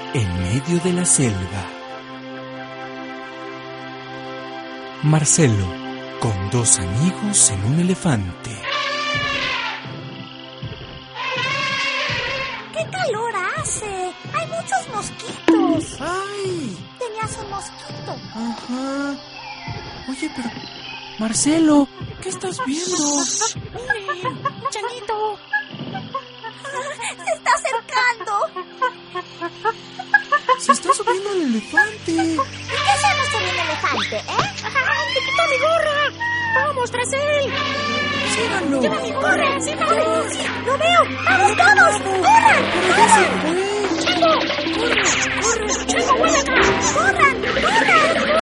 en medio de la selva. Marcelo, con dos amigos en un elefante. ¡Qué calor hace! ¡Hay muchos mosquitos! ¡Ay! Tenías un mosquito. Ajá. Oye, pero... Marcelo, ¿qué estás viendo? ¡Miren! ¡Changuito! ¡Se está acercando! Se está subiendo el elefante. ¿Y qué hacemos con el elefante, ¡Te quitó mi gorra! ¡Vamos tras él! ¡Síganlo! ¡Lleva mi gorra! ¡Síganlo! ¡Sí! ¡Lo veo! ¡Vamos todos! ¡Corran! ¡Pero ya se fue! ¡Chango! ¡Corre! ¡Corre! ¡Chango, vuelve acá! ¡Corran! ¡Corran!